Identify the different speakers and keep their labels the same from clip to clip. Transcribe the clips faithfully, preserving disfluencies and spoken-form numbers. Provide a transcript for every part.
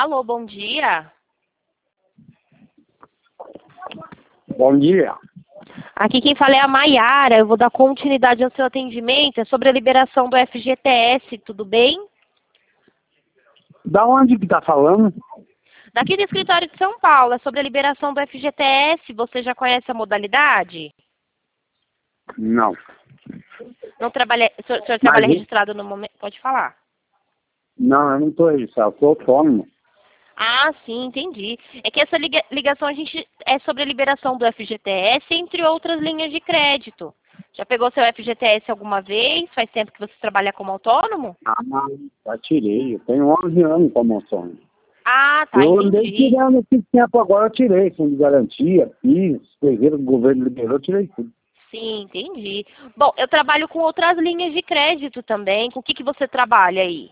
Speaker 1: Alô, bom dia.
Speaker 2: Bom dia.
Speaker 1: Aqui quem fala é a Maiara. Eu vou dar continuidade ao seu atendimento. É sobre a liberação do F G T S, tudo bem?
Speaker 2: Da onde que tá falando?
Speaker 1: Daqui do escritório de São Paulo. É sobre a liberação do F G T S. Você já conhece a modalidade?
Speaker 2: Não.
Speaker 1: Não trabalha... O senhor, o senhor
Speaker 2: Mas
Speaker 1: trabalha
Speaker 2: eu-
Speaker 1: registrado no momento? Pode falar.
Speaker 2: Não, eu não tô registrado, eu sou autônomo.
Speaker 1: Ah, sim, entendi. É que essa liga- ligação a gente é sobre a liberação do F G T S, entre outras linhas de crédito. Já pegou seu F G T S alguma vez? Faz tempo que você trabalha como autônomo?
Speaker 2: Ah, não, já tirei. Eu tenho onze anos como autônomo.
Speaker 1: Ah, tá,
Speaker 2: Eu andei
Speaker 1: entendi.
Speaker 2: tirando esse tempo agora, eu tirei. Fundo de garantia, fiz, coiseiro que o governo liberou, eu tirei tudo.
Speaker 1: Sim, entendi. Bom, eu trabalho com outras linhas de crédito também. Com o que, que você trabalha aí?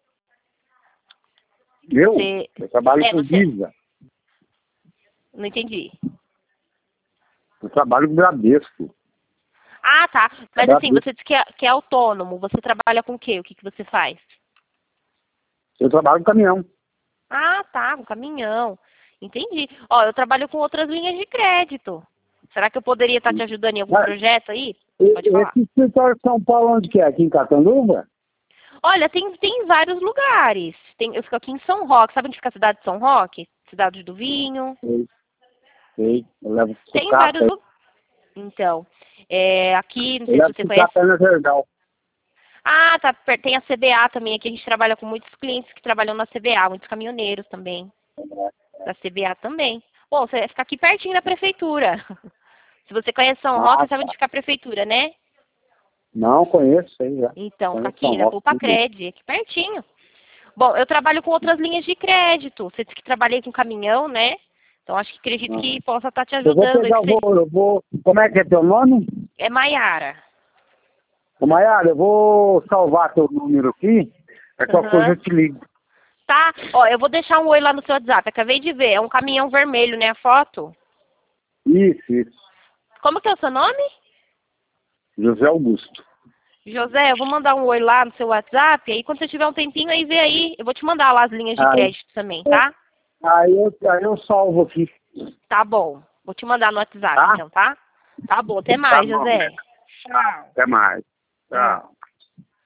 Speaker 2: Eu?
Speaker 1: Você...
Speaker 2: Eu trabalho
Speaker 1: É,
Speaker 2: com
Speaker 1: você...
Speaker 2: Visa.
Speaker 1: Não entendi.
Speaker 2: Eu trabalho com Bradesco.
Speaker 1: Ah, tá. Mas assim,
Speaker 2: Bradesco.
Speaker 1: você disse que é, que é autônomo. Você trabalha com o quê? O que, que você faz?
Speaker 2: Eu trabalho com caminhão.
Speaker 1: Ah, tá, com caminhão. Entendi. Ó, eu trabalho com outras linhas de crédito. Será que eu poderia estar te ajudando em algum
Speaker 2: Mas,
Speaker 1: projeto aí?
Speaker 2: e-
Speaker 1: Pode falar.
Speaker 2: esse escritório de São Paulo, onde que é? Aqui em Catanduva?
Speaker 1: Olha, tem, tem vários lugares. Tem, eu fico aqui em São Roque. Sabe onde fica a cidade de São Roque? Cidade do Vinho.
Speaker 2: Sei, sei. Eu levo
Speaker 1: Tem
Speaker 2: sucata.
Speaker 1: vários lugares. Então, é, aqui, não
Speaker 2: Eu
Speaker 1: sei se
Speaker 2: levo
Speaker 1: você conhece.
Speaker 2: sucata na Verdal.
Speaker 1: Ah, tá. per- Tem a C B A também. Aqui a gente trabalha com muitos clientes que trabalham na C B A, muitos caminhoneiros também. Da C B A também. Bom, você fica aqui pertinho da prefeitura. Se você conhece São Roque,
Speaker 2: Ah,
Speaker 1: você sabe onde
Speaker 2: tá.
Speaker 1: fica a prefeitura, né?
Speaker 2: Não, conheço, sei já.
Speaker 1: Então, fica
Speaker 2: Conheço São
Speaker 1: aqui na
Speaker 2: Roque.
Speaker 1: Poupa
Speaker 2: Tudo.
Speaker 1: Cred, aqui pertinho. Bom, eu trabalho com outras linhas de crédito. Você disse que trabalhei com caminhão, né? Então, acho que acredito
Speaker 2: Ah.
Speaker 1: que possa estar te
Speaker 2: Eu vou
Speaker 1: ajudando. aí,
Speaker 2: pegar,
Speaker 1: que
Speaker 2: eu
Speaker 1: você...
Speaker 2: vou, eu vou. Como é que é teu nome?
Speaker 1: É Maiara.
Speaker 2: Ô, Maiara, eu vou salvar teu número aqui. É qualquer coisa
Speaker 1: Aham.
Speaker 2: eu te ligo.
Speaker 1: Tá, ó, eu vou deixar um oi lá no seu WhatsApp. Acabei de ver, é um caminhão vermelho, né, a foto?
Speaker 2: Isso, isso.
Speaker 1: Como que é o seu nome?
Speaker 2: José Augusto.
Speaker 1: José, eu vou mandar um oi lá no seu WhatsApp, aí quando você tiver um tempinho aí, vê aí. Eu vou te mandar lá as linhas de
Speaker 2: Aí,
Speaker 1: crédito também, tá?
Speaker 2: aí, eu, aí eu salvo aqui.
Speaker 1: Tá bom. Vou te mandar no WhatsApp,
Speaker 2: Tá?
Speaker 1: então, tá? Tá bom, até
Speaker 2: Tá
Speaker 1: mais,
Speaker 2: bom.
Speaker 1: José.
Speaker 2: Até mais.
Speaker 1: Tchau.
Speaker 2: Tchau.